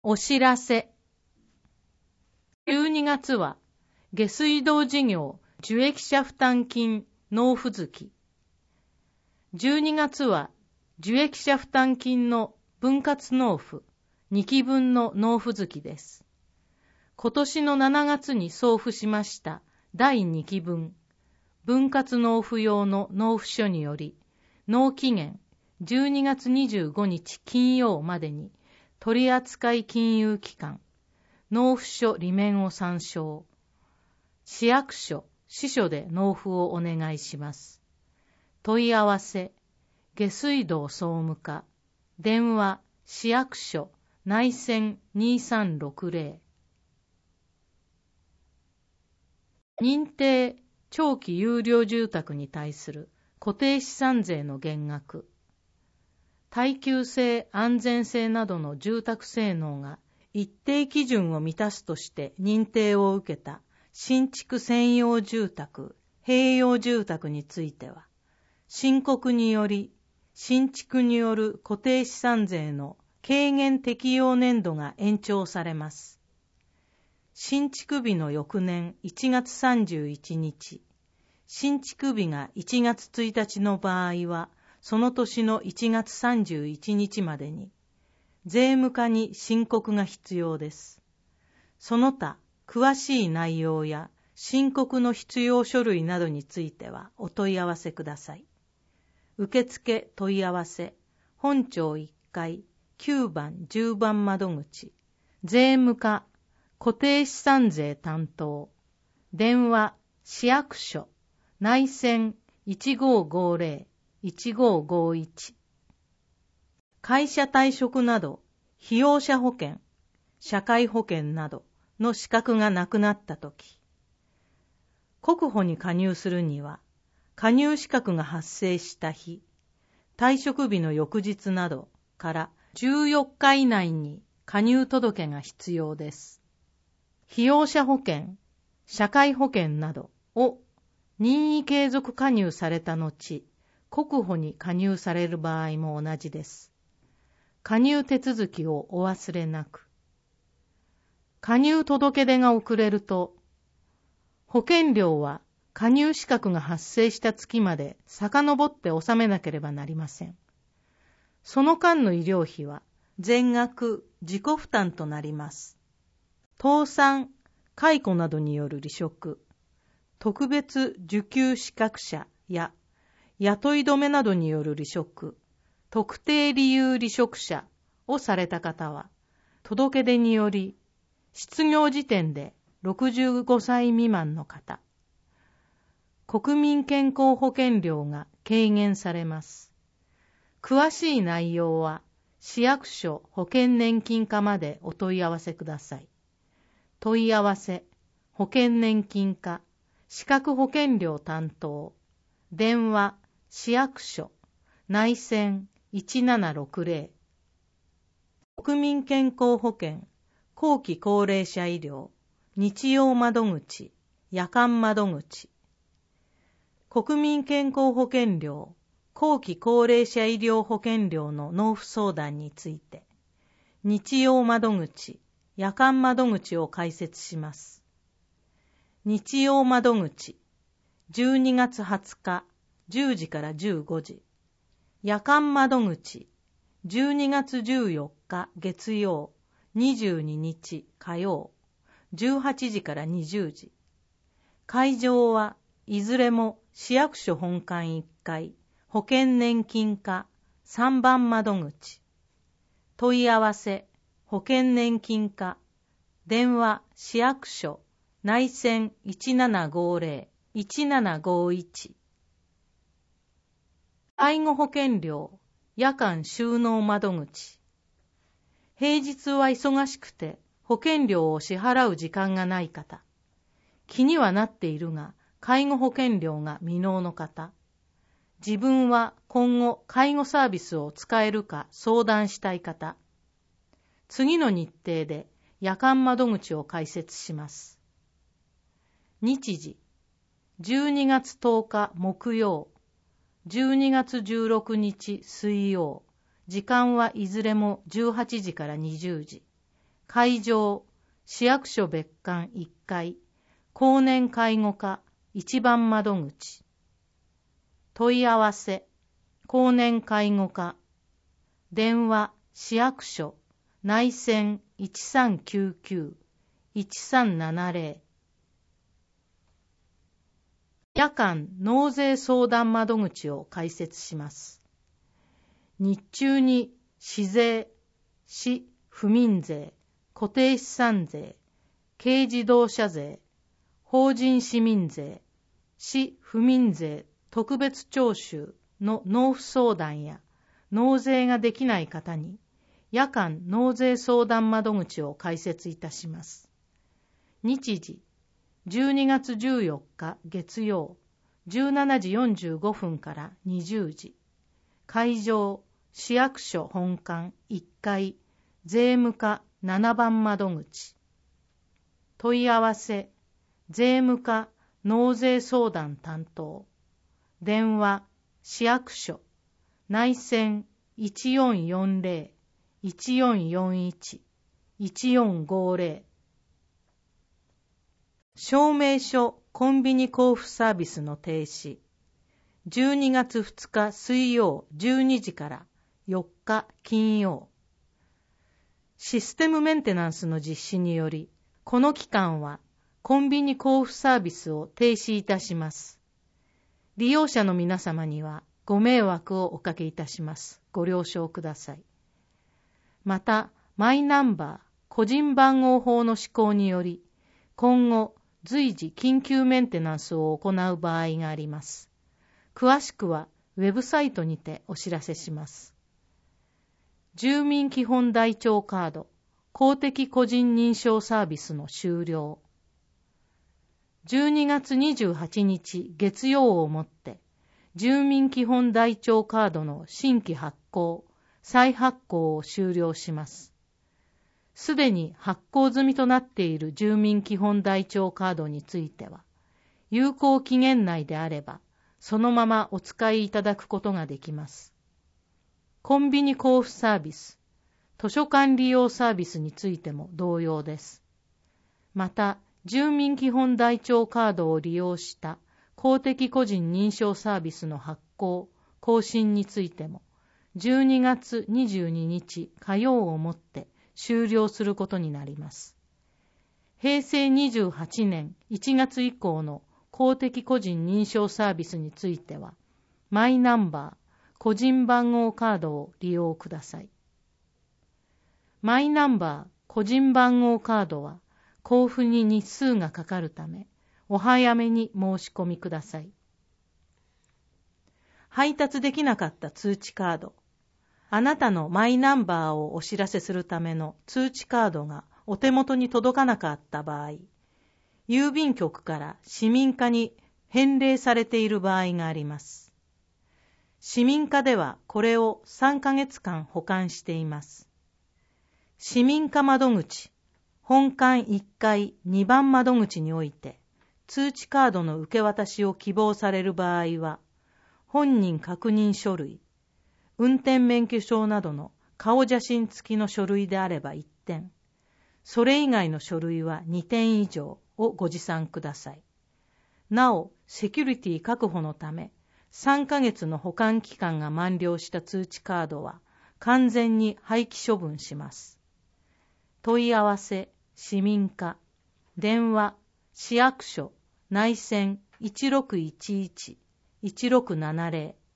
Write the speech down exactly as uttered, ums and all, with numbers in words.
お知らせ。じゅうにがつは下水道事業受益者負担金納付月。じゅうにがつは受益者負担金の分割納付にきぶんの納付月です。今年のしちがつに送付しましただいにきぶん、分割納付用の納付書により、納期限じゅうにがつにじゅうごにち金曜までに取扱金融機関、納付書裏面を参照。市役所、支所で納付をお願いします。問い合わせ、下水道総務課、電話、市役所、内線にさんろくぜろ。認定長期有料住宅に対する固定資産税の減額。耐久性、安全性などの住宅性能が一定基準を満たすとして認定を受けた新築専用住宅、併用住宅については、申告により新築による固定資産税の軽減適用年度が延長されます。新築日の翌年いちがつさんじゅういちにち、新築日がいちがつついたちの場合は、その年のいちがつさんじゅういちにちまでに、税務課に申告が必要です。その他、詳しい内容や申告の必要書類などについてはお問い合わせください。受付問い合わせ、本町いっかいきゅうばんじゅうばん窓口、税務課、固定資産税担当、電話、市役所、内線いちごーごーぜろ、いちごーごーいち。会社退職など、被用者保険、社会保険などの資格がなくなったとき、国保に加入するには、加入資格が発生した日、退職日の翌日などからじゅうよっか以内に加入届が必要です。被用者保険、社会保険などを任意継続加入された後、国保に加入される場合も同じです。加入手続きをお忘れなく。加入届出が遅れると、保険料は加入資格が発生した月まで遡って納めなければなりません。その間の医療費は全額自己負担となります。倒産、解雇などによる離職、特別受給資格者や雇い止めなどによる離職、特定理由離職者をされた方は、届け出により、失業時点でろくじゅうごさい未満の方、国民健康保険料が軽減されます。詳しい内容は、市役所保険年金課までお問い合わせください。問い合わせ、保険年金課、資格保険料担当、電話、市役所、内線いちななろくぜろ。国民健康保険、後期高齢者医療、日曜窓口、夜間窓口。国民健康保険料、後期高齢者医療保険料の納付相談について、日曜窓口、夜間窓口を開設します。日曜窓口、じゅうにがつはつか、じゅうじからじゅうごじ。夜間窓口、じゅうにがつじゅうよっか月曜、にじゅうににち火曜、じゅうはちじからにじゅうじ。会場はいずれも市役所本館いっかい、保険年金課さんばん窓口。問い合わせ、保険年金課、電話市役所、内線いちななごぜろ、いちななごいち。介護保険料、夜間収納窓口。平日は忙しくて保険料を支払う時間がない方。気にはなっているが、介護保険料が未納の方。自分は今後介護サービスを使えるか相談したい方。次の日程で夜間窓口を開設します。日時、じゅうにがつとおか木曜、じゅうにがつじゅうろくにち水曜、時間はいずれもじゅうはちじからにじゅうじ。 会場、市役所別館いっかい、後年介護課一番窓口。問い合わせ、後年介護課。電話、市役所、内線いちさんきゅうきゅう、いちさんななゼロ。夜間納税相談窓口を開設します。日中に市税、市府民税、固定資産税、軽自動車税、法人市民税、市府民税特別徴収の納付相談や納税ができない方に夜間納税相談窓口を開設いたします。日時、じゅうにがつじゅうよっか月曜、じゅうしちじよんじゅうごふんからにじゅうじ。会場、市役所本館いっかい、税務課ななばん窓口。問い合わせ、税務課納税相談担当。電話、市役所、内線いちよんよんゼロ、いちよんよんいち、いちよんごゼロ。証明書コンビニ交付サービスの停止。じゅうにがつふつか水曜じゅうにじからよっか金曜。システムメンテナンスの実施により、この期間はコンビニ交付サービスを停止いたします。利用者の皆様にはご迷惑をおかけいたします。ご了承ください。また、マイナンバー個人番号法の施行により、今後随時緊急メンテナンスを行う場合があります。詳しくはウェブサイトにてお知らせします。住民基本台帳カード公的個人認証サービスの終了。じゅうにがつにじゅうはちにち月曜をもって住民基本台帳カードの新規発行、再発行を終了します。すでに発行済みとなっている住民基本台帳カードについては、有効期限内であればそのままお使いいただくことができます。コンビニ交付サービス、図書館利用サービスについても同様です。また、住民基本台帳カードを利用した公的個人認証サービスの発行・更新についても、じゅうにがつにじゅうににち火曜をもって終了することになります。へいせいにじゅうはちねんいちがつ以降の公的個人認証サービスについては、マイナンバー、個人番号カードを利用ください。マイナンバー、個人番号カードは交付に日数がかかるため、お早めに申し込みください。配達できなかった通知カード。あなたのマイナンバーをお知らせするための通知カードがお手元に届かなかった場合、郵便局から市民課に返礼されている場合があります。市民課ではこれをさんかげつかん保管しています。市民課窓口、本館いっかいにばん窓口において、通知カードの受け渡しを希望される場合は、本人確認書類、運転免許証などの顔写真付きの書類であればいってん、それ以外の書類はにてん以上をご持参ください。なお、セキュリティ確保のため、さんかげつの保管期間が満了した通知カードは完全に廃棄処分します。問い合わせ、市民課、電話、市役所、内線いちろくいちいち、いちろくななゼロ